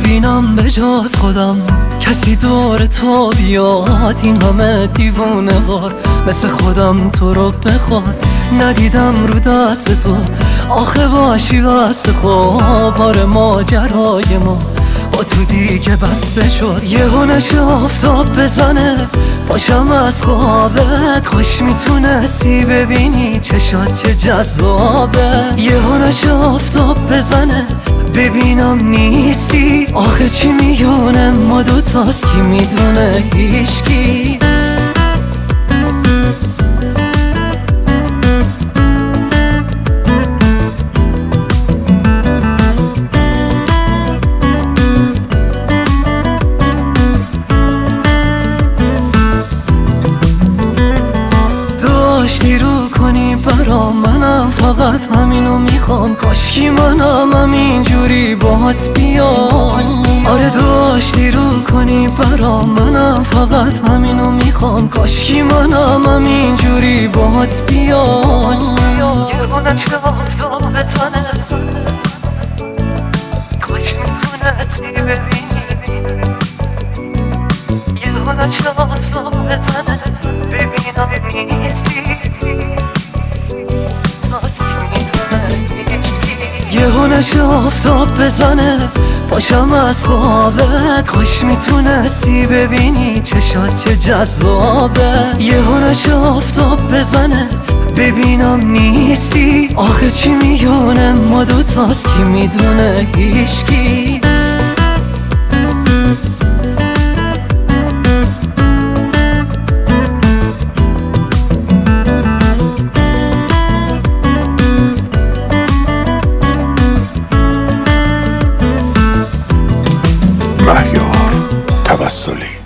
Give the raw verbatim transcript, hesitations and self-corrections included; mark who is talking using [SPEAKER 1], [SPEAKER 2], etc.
[SPEAKER 1] نبینم به جز خودم کسی دور تو بیاد، این همه دیوونه وار مثل خودم تو رو بخواد. ندیدم رو دست تو آخه باشی واسه خواب، آره ماجرای ما با تو دیگه بسته شد. یهو نشه آفتاب بزنه باشم از خوابت، خوش میتونستی ببینی چشات چه جذابه. یهو نشه آفتاب بزنه ببینم نیستی، آخه چی میونه ما دوتاست کی میدونه هیچکی. داشتی رو کنی برا منم، فقط همینو میخوام، کاشکی منم همینجوری باهات بیام. آره داشتی رو کنی برا منم، فقط همینو میخوام، کاشکی منم همینجوری باهات بیام. یهو نشه آفتاب بزنه کاش میتونستی ببینی، یهو نشه آفتاب بزنه ببینم نیستی، یهو نشه آفتاب بزنه باشم از خوابت، خوش میتونستی ببینی چشات چه جذابه. یهو نشه آفتاب بزنه ببینم نیستی، آخه چی میونه ما دوتاست کی میدونه هیچکی.
[SPEAKER 2] مهیار توسلی